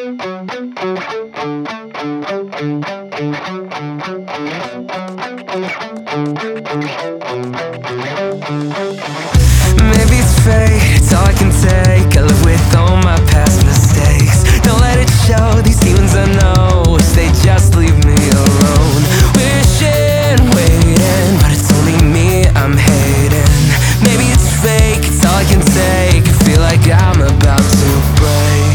Maybe it's fate, it's all I can take. I live with all my past mistakes. Don't let it show, these demons I know, wish they just leave me alone. Wishing, waiting, but it's only me I'm hating. Maybe it's fake, it's all I can take. I feel like I'm about to break.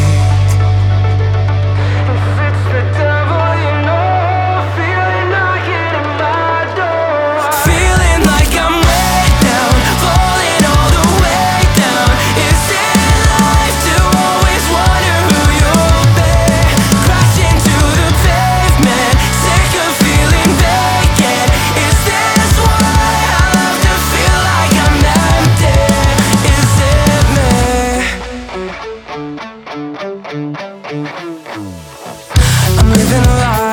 If it's the devil, you know, feeling knocking at my door. Feeling like I'm way down, falling all the way down. Is it life to always wonder who you'll be? Crashing to the pavement, sick of feeling vacant. Is this why I love to feel like I'm empty? Is it me? I'm living a lie.